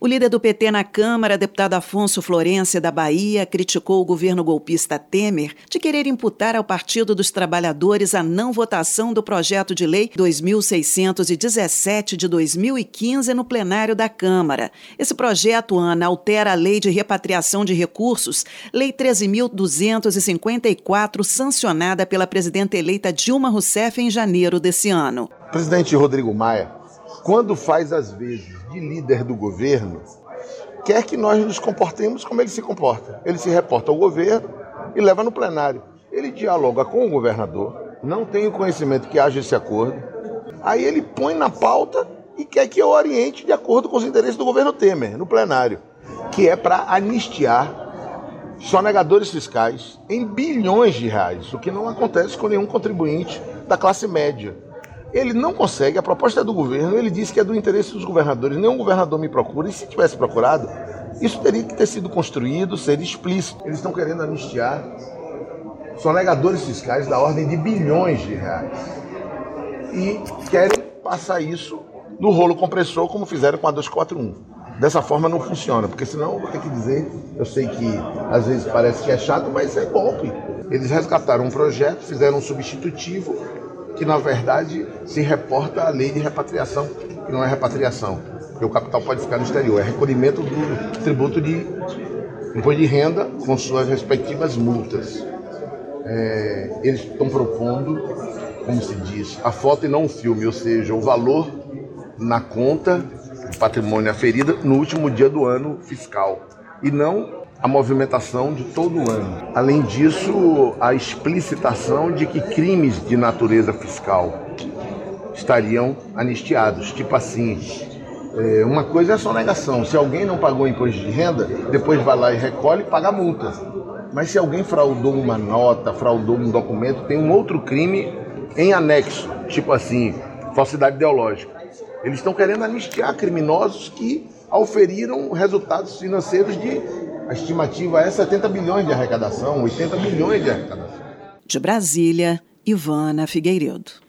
O líder do PT na Câmara, deputado Afonso Florencio da Bahia, criticou o governo golpista Temer de querer imputar ao Partido dos Trabalhadores a não votação do projeto de lei 2617 de 2015 no plenário da Câmara. Esse projeto, Ana, altera a Lei de Repatriação de Recursos, Lei 13.254, sancionada pela presidenta eleita Dilma Rousseff em janeiro desse ano. O presidente Rodrigo Maia, quando faz as vezes de líder do governo, quer que nós nos comportemos como ele se comporta. Ele se reporta ao governo e leva no plenário. Ele dialoga com o governador, não tem o conhecimento que haja esse acordo, aí ele põe na pauta e quer que eu oriente de acordo com os interesses do governo Temer, no plenário, que é para anistiar sonegadores fiscais em bilhões de reais, o que não acontece com nenhum contribuinte da classe média. Ele não consegue, a proposta é do governo, ele disse que é do interesse dos governadores, nenhum governador me procura, e se tivesse procurado, isso teria que ter sido construído, ser explícito. Eles estão querendo anistiar sonegadores fiscais da ordem de bilhões de reais e querem passar isso no rolo compressor, como fizeram com a 241. Dessa forma não funciona, porque senão eu vou ter que dizer, eu sei que às vezes parece que é chato, mas é golpe. Eles resgataram um projeto, fizeram um substitutivo, que na verdade se reporta à lei de repatriação, que não é repatriação, porque o capital pode ficar no exterior, é recolhimento do tributo de imposto de renda com suas respectivas multas. Eles estão propondo, como se diz, a foto e não o filme, ou seja, o valor na conta do patrimônio aferido no último dia do ano fiscal, e não a movimentação de todo o ano. Além disso, a explicitação de que crimes de natureza fiscal estariam anistiados. Tipo assim, uma coisa é a sonegação. Se alguém não pagou imposto de renda, depois vai lá e recolhe e paga a multa. Mas se alguém fraudou uma nota, fraudou um documento, tem um outro crime em anexo. Tipo assim, falsidade ideológica. Eles estão querendo anistiar criminosos que auferiram resultados financeiros a estimativa é 70 bilhões de arrecadação, 80 bilhões de arrecadação. De Brasília, Ivana Figueiredo.